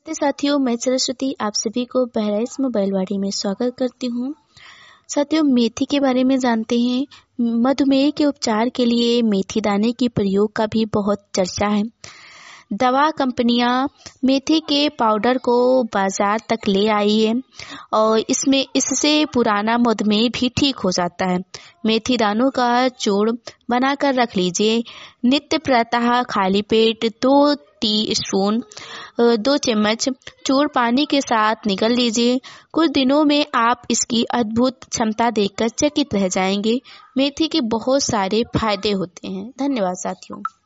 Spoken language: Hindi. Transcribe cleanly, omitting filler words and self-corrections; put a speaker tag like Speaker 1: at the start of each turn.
Speaker 1: नमस्ते साथियों, मैं सरस्वती आप सभी को बहराइच मोबाइलवाड़ी में स्वागत करती हूँ। साथियों, मेथी के बारे में जानते हैं। मधुमेह के उपचार के लिए मेथी दाने के प्रयोग का भी बहुत चर्चा है। दवा कंपनियां मेथी के पाउडर को बाजार तक ले आई है और इससे पुराना मधुमेह भी ठीक हो जाता है। मेथी दानों का चूर्ण बनाकर रख लीजिए। नित्य प्रातः खाली पेट 2 टीस्पून 2 चम्मच चूर्ण पानी के साथ निगल लीजिए। कुछ दिनों में आप इसकी अद्भुत क्षमता देखकर चकित रह जाएंगे। मेथी के बहुत सारे फायदे होते हैं। धन्यवाद साथियों।